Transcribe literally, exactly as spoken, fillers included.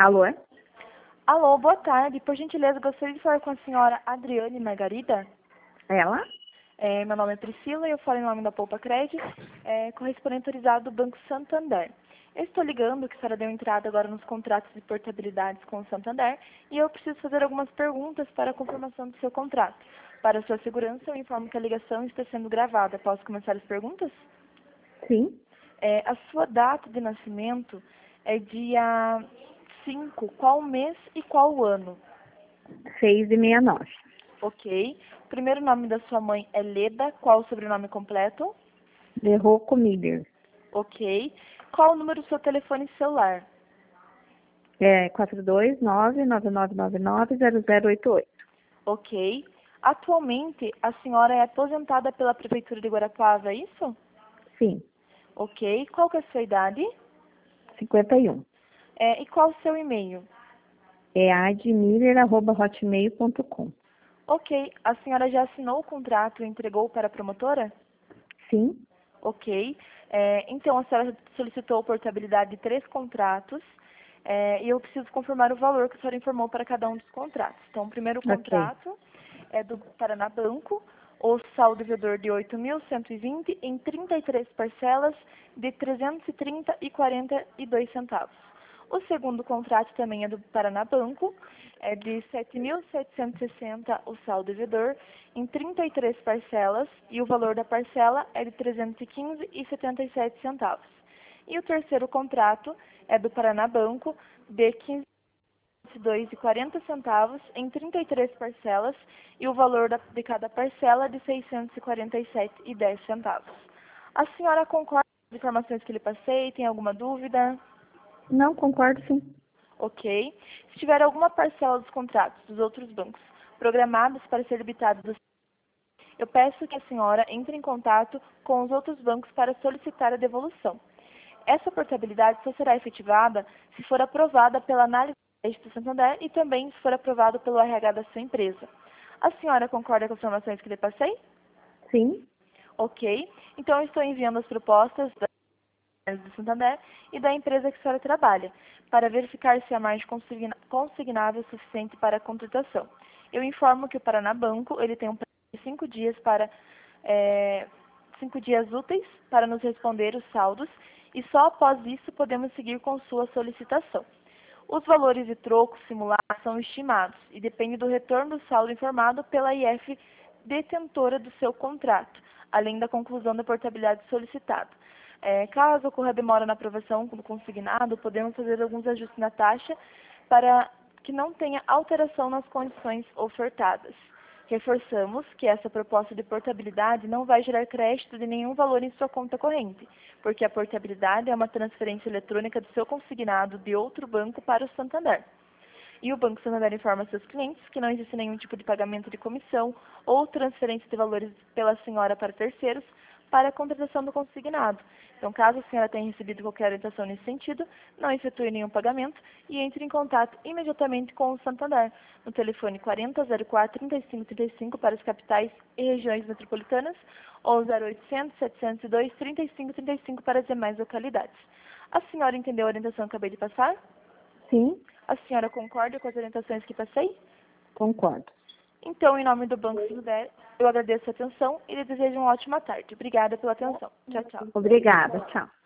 Alô? Alô, boa tarde. Por gentileza, gostaria de falar com a senhora Adriane Margarida. Ela? É, meu nome é Priscila e eu falo em nome da Poupa Cred, é, correspondente autorizado do Banco Santander. Eu estou ligando que a senhora deu entrada agora nos contratos de portabilidades com o Santander e eu preciso fazer algumas perguntas para a confirmação do seu contrato. Para sua segurança, eu informo que a ligação está sendo gravada. Posso começar as perguntas? Sim. É, a sua data de nascimento é dia cinco. Qual mês e qual ano? seis e sessenta e nove. Ok. O primeiro nome da sua mãe é Leda. Qual o sobrenome completo? Derroco Miller. Ok. Qual o número do seu telefone celular? É quatro dois nove, nove nove nove nove, zero zero oito oito. Ok. Atualmente, a senhora é aposentada pela Prefeitura de Guarapuava, é isso? Sim. Ok. Qual que é a sua idade? cinquenta e um. É, e qual o seu e-mail? É admiller arroba hotmail ponto com. Ok. A senhora já assinou o contrato e entregou para a promotora? Sim. Ok. É, então, a senhora solicitou portabilidade de três contratos é, e eu preciso confirmar o valor que a senhora informou para cada um dos contratos. Então, o primeiro Ok. contrato é do Paraná Banco, o saldo devedor de oito mil cento e vinte em trinta e três parcelas de trezentos e trinta e quarenta e dois centavos. O segundo contrato também é do Paraná Banco, é de sete mil setecentos e sessenta o saldo devedor em trinta e três parcelas e o valor da parcela é de trezentos e quinze e setenta e sete centavos. E o terceiro contrato é do Paraná Banco, de quinze mil dois e quarenta centavos em trinta e três parcelas e o valor da, de cada parcela é de seiscentos e quarenta e sete e dez centavos. A senhora concorda com as informações que lhe passei? Tem alguma dúvida? Não, concordo sim. Ok. Se tiver alguma parcela dos contratos dos outros bancos programados para ser debitados, do- eu peço que a senhora entre em contato com os outros bancos para solicitar a devolução. Essa portabilidade só será efetivada se for aprovada pela análise de crédito do Santander e também se for aprovado pelo R H da sua empresa. A senhora concorda com as informações que lhe passei? Sim. Ok. Então, eu estou enviando as propostas da do Santander e da empresa que a senhora trabalha, para verificar se a margem consigna- consignável é suficiente para a contratação. Eu informo que o Paraná Banco ele tem um prazo de cinco dias para é, cinco dias úteis para nos responder os saldos e só após isso podemos seguir com sua solicitação. Os valores de troco simulados são estimados e dependem do retorno do saldo informado pela I F detentora do seu contrato, além da conclusão da portabilidade solicitada. É, caso ocorra demora na aprovação do consignado, podemos fazer alguns ajustes na taxa para que não tenha alteração nas condições ofertadas. Reforçamos que essa proposta de portabilidade não vai gerar crédito de nenhum valor em sua conta corrente, porque a portabilidade é uma transferência eletrônica do seu consignado de outro banco para o Santander. E o Banco Santander informa seus clientes que não existe nenhum tipo de pagamento de comissão ou transferência de valores pela senhora para terceiros para a contratação do consignado. Então, caso a senhora tenha recebido qualquer orientação nesse sentido, não efetue nenhum pagamento e entre em contato imediatamente com o Santander, no telefone quarenta, zero quatro, trinta e cinco, trinta e cinco para as capitais e regiões metropolitanas ou zero oitocentos, setecentos e dois, trinta e cinco, trinta e cinco para as demais localidades. A senhora entendeu a orientação que acabei de passar? Sim. A senhora concorda com as orientações que passei? Concordo. Então, em nome do Banco Santander, eu agradeço a atenção e lhe desejo uma ótima tarde. Obrigada pela atenção. Tchau, tchau. Obrigada. Tchau.